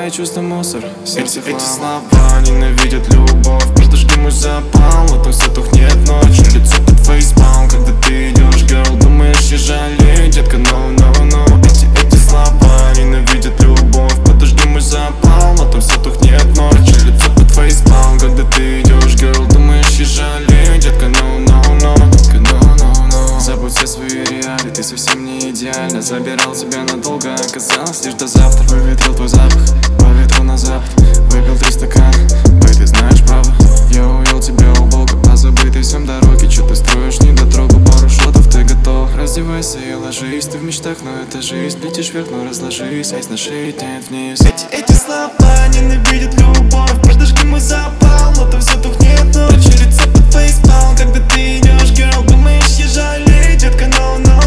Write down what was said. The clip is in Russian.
мои чувства мусор, сердце хлам. Эти слова ненавидят любовь, подожди мой запал, а то все тухнет ночью. Лицо под фейспалм, когда ты идешь, girl. Думаешь, я жалею, детка, no, no, no. Эти слова ненавидят любовь, подожди мой запал, а то все тухнет ночью. Лицо под фейспалм, когда ты идешь, girl. Думаешь, я жалею, детка, no, no, no. No, no, no. Забудь все свои реалии, ты совсем не идеально. Забирал тебя надолго, оказалось лишь до завтра. Выветрил твой запах по ветру на запад. Выпил 3 стакана, бэй, ты знаешь правду. Я увел тебя у Бога, позабытый всем дороги. Чё ты строишь недотрогу, пару шотов ты готов. Раздевайся и ложись, ты в мечтах, но это жизнь. Летишь вверх, но разложись, айс на шее тянет вниз. Эти слова ненавидят любовь, подожди мой запал, а то все тухнет ночью. Лицо под фейспалм, когда ты идешь, girl. Думаешь, я жалею, детка, no, no.